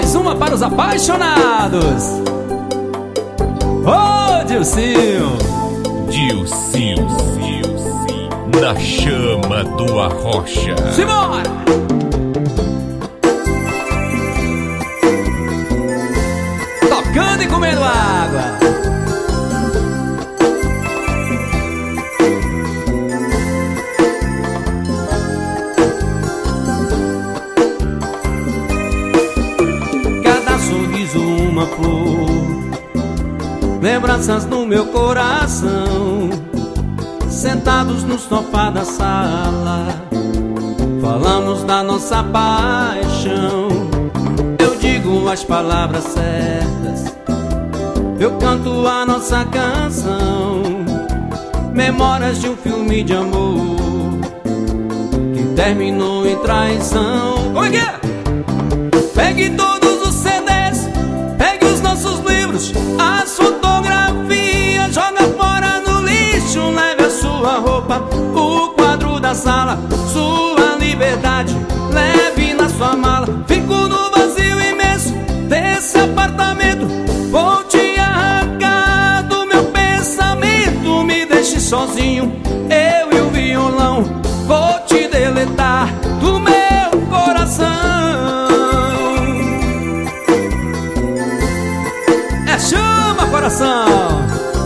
Mais uma para os apaixonados. Ô, Dilcinho, na chama do Arrocha. simbora! Tocando e comendo água. Cada sorriso uma flor, lembranças no meu coração. Sentados no sofá da sala, falamos da nossa paixão. Eu digo as palavras certas, eu canto a nossa canção. Memórias de um filme de amor que terminou em traição. Como é que é? Pegue todos os CDs, pegue os nossos livros, as fotografias, joga fora no lixo. Leve a sua roupa, o quadro da sala, sua liberdade, leve na sua mala. Fico no vazio imenso desse apartamento, vou te arrancar do meu pensamento. Me deixe sozinho, eu e o violão, vou te deletar do meu coração. É chama, coração.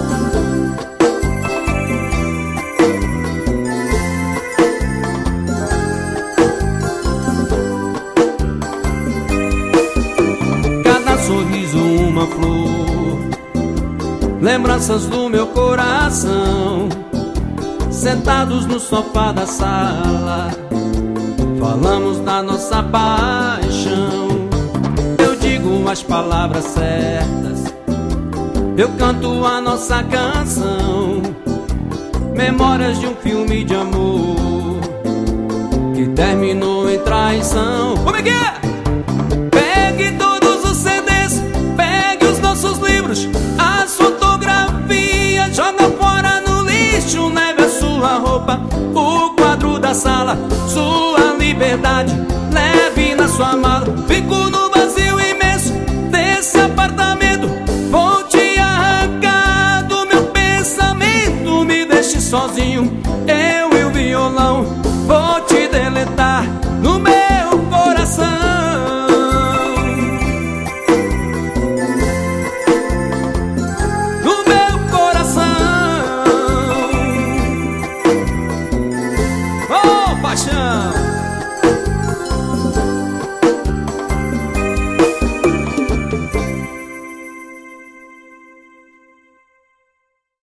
Cada sorriso uma flor, lembranças do meu coração. Sentados no sofá da sala, falamos da nossa paixão. Eu digo as palavras certas, eu canto a nossa canção. Memórias de um filme de amor que terminou em traição. Como é que é? Pegue todos os CDs, pegue os nossos livros, as fotografias, joga fora no lixo. Leve a sua roupa, o quadro da sala, sua liberdade, leve na sua mala. Fico no vazio imenso desse apartamento, vou te arrancar do meu pensamento. Me deixe sozinho, eu e o violão, vou te deletar no meu coração. No meu coração. Ô, paixão.